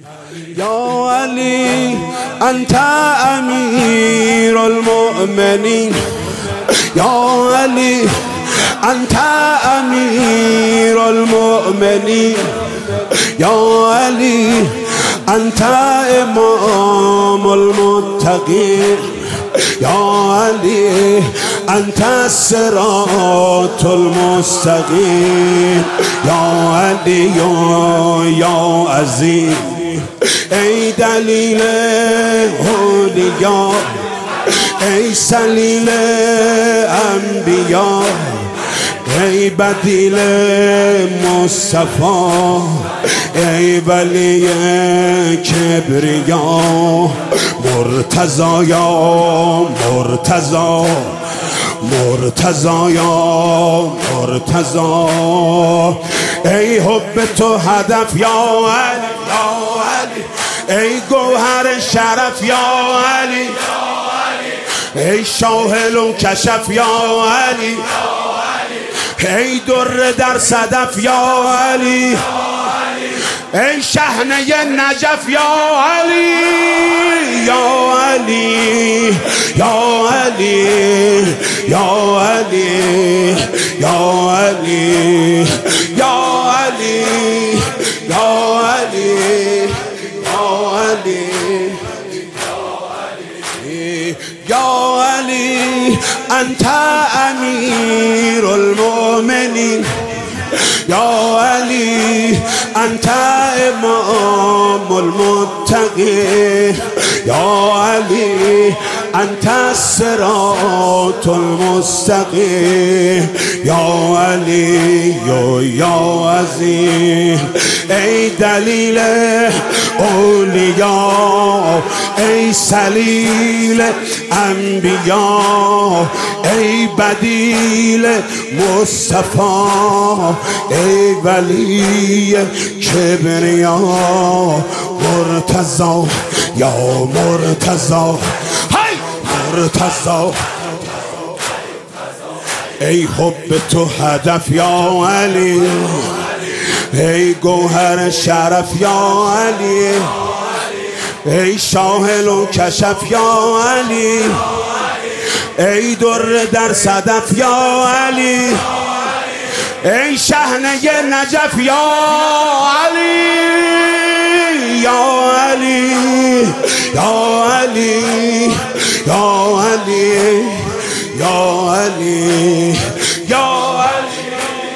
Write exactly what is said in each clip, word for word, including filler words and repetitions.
يا علي أنت أمير المؤمنين يا علي أنت أمير المؤمنين يا علي أنت إمام المتقين يا علي أنت الصراط المستقيم يا علي يا عزيز ای دلیل اولیاء ای سلیل انبیا ای بدیل مصطفی ای ولی کبریا مرتضا یا مرتضا مرتضا یا مرتضا ای حب تو هدف یا علی یا علی ای گوهر شرف یا علی ای شاهل و کشف یا علی ای در در صدف یا علی ای شحنه نجف یا علی یا علی یا علی یا علی یا علی یا علی یا علی یا علی یا علی انت امیر المؤمنین یا علی انت امام المتقین یا علی انت الصراط المستقیم یا علی یا عظیم ای دلیل اولیاء ای سلیل انبیا ای بدیل مصطفی ای ولی کبریا مرتضا یا مرتضا مرتضا ای حب تو هدف یا علی ای گوهر شرف یا علی ای شاهل و کشف یا علی ای در در صدف یا علی ای شحنه نجف یا علی یا علی یا علی یا علی یا علی یا علی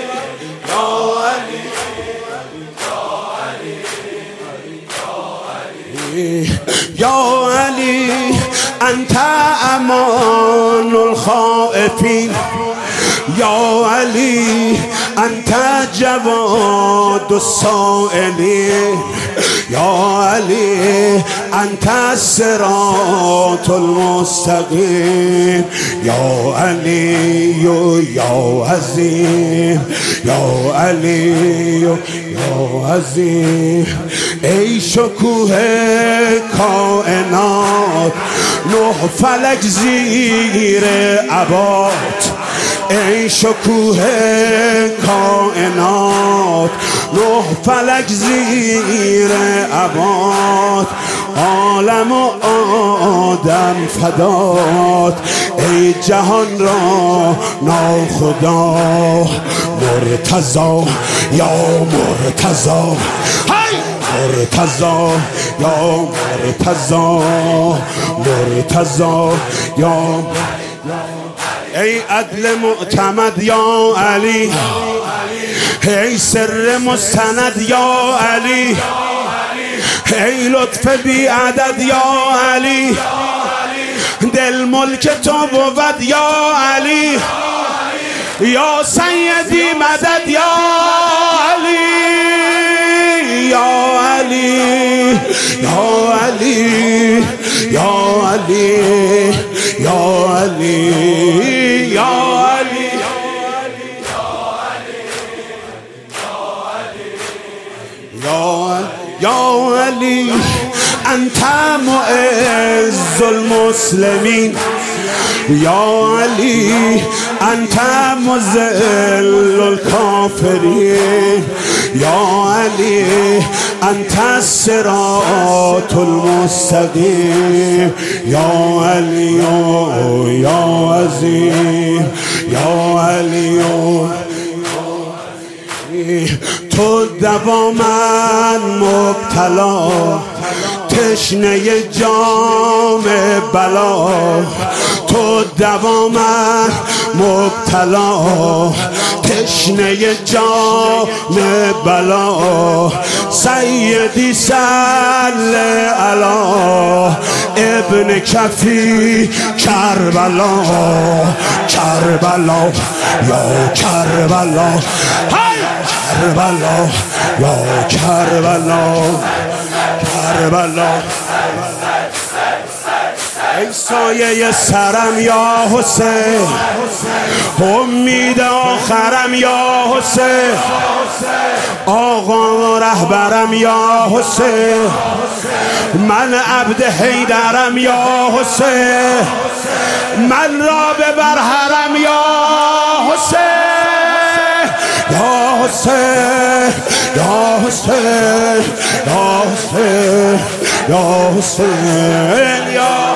یا علی انت امان الخائفین یا علی انت جواد السائلین یا علی انت الصراط المستقیم یا علی یا عظیم یا علی یا عظیم ای شکوه کائنات نه فلک زیر عبات ای شکوه کائنات نه فلک زیر عبات عالم و آدم فدات ای جهان را ناخدا مرتضا یا مرتضا مرتضا یا مرتضا مرتضا یا ای عدل معتمد یا علی ای سر مستند یا علی ای لطف بی عدد یا علی دل ملک تو بود یا علی یا سیدی مدد یا علی یا علی یا علی یا علی یا علی یا علی یا علی انت معز المسلمین یا علی انت مذل الکافرین یا علی انت الصراط المستقیم یا علی یا عظیم یا علی تو دوا من مبتلا تشنه جام بلا تو دوا من مبتلا تشنه جام بلا سیدی صل علی ابن کفی کربلا کربلا یا کربلا کربلا یا کربلا کربلا ای سایه سرم یا حسین امید آخرم یا حسین آقا رهبرم یا حسین من عبد حیدرم یا حسین من را ببر حرم یا حسین یا حسین یا حسین یا حسین یا حسین یا